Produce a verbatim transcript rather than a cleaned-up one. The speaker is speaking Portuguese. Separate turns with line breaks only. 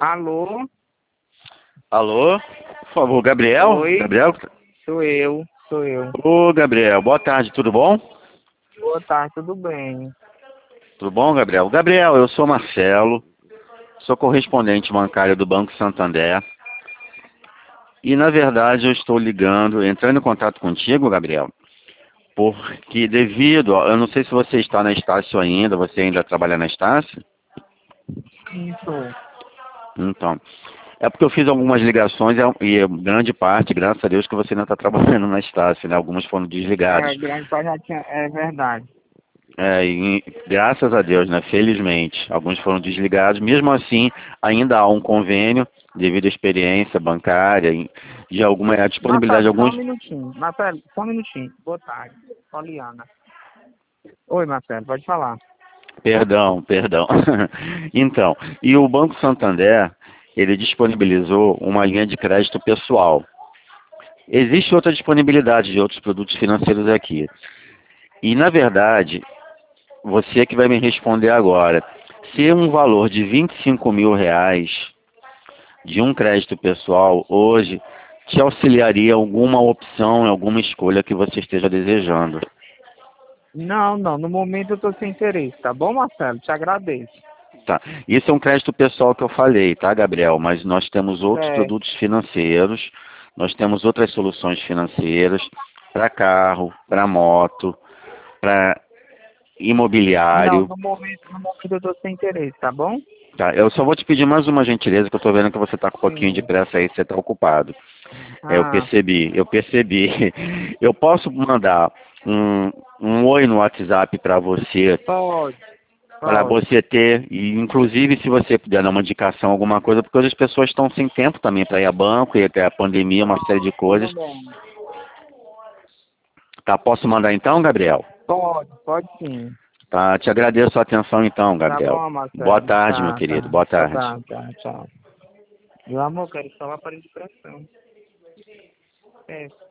Alô?
Alô? Por favor, Gabriel?
Oi?
Gabriel?
Sou eu, sou eu.
Ô, Gabriel, boa tarde, tudo bom?
Boa tarde, tudo bem?
Tudo bom, Gabriel? Gabriel, eu sou Marcelo, sou correspondente bancário do Banco Santander. E, na verdade, eu estou ligando, entrando em contato contigo, Gabriel, porque devido, a- eu não sei se você está na Estácio ainda, você ainda trabalha na Estácio?
Isso.
Então, é porque eu fiz algumas ligações e, e grande parte, graças a Deus, que você ainda está trabalhando na Estácio, né? Algumas foram desligadas.
É, grande parte já tinha, é verdade.
É, e, graças a Deus, né? Felizmente, alguns foram desligados. Mesmo assim, ainda há um convênio devido à experiência bancária e de alguma a disponibilidade de
Marcelo, só um
alguns.
minutinho. Marcelo, só um minutinho. Boa tarde. Poliana. Oi, Marcelo, pode falar.
Perdão, perdão. Então, e o Banco Santander, ele disponibilizou uma linha de crédito pessoal. Existe outra disponibilidade de outros produtos financeiros aqui. E, na verdade, você é que vai me responder agora. Se um valor de vinte e cinco mil reais de um crédito pessoal hoje te auxiliaria alguma opção, alguma escolha que você esteja desejando.
Não, não, no momento eu tô sem interesse, tá bom, Marcelo? Te agradeço.
Tá. Isso é um crédito pessoal que eu falei, tá, Gabriel? Mas nós temos outros
Certo.
produtos financeiros, nós temos outras soluções financeiras para carro, para moto, para
Não,
imobiliário.
no momento, no momento eu tô sem interesse, tá bom?
Tá, eu só vou te pedir mais uma gentileza, que eu estou vendo que você está com um pouquinho de
Sim.
pressa aí, você está ocupado. É, eu
Ah,
percebi, eu percebi. Eu posso mandar um, um oi no WhatsApp para você,
pode,
para
pode.
você ter, e inclusive se você puder dar uma indicação, alguma coisa, porque hoje as pessoas estão sem tempo também para ir a banco, e até a pandemia, uma série de
Tá
coisas.
bom.
Tá, posso mandar então, Gabriel?
Pode, pode sim.
Tá, te agradeço a atenção então,
Tá
Gabriel.
bom,
Boa
Marcelo.
tarde, meu
Tá,
querido,
tá.
boa
Tá,
tarde.
tá, tá, tchau. Meu amor, quero só o aparelho de pressão. É.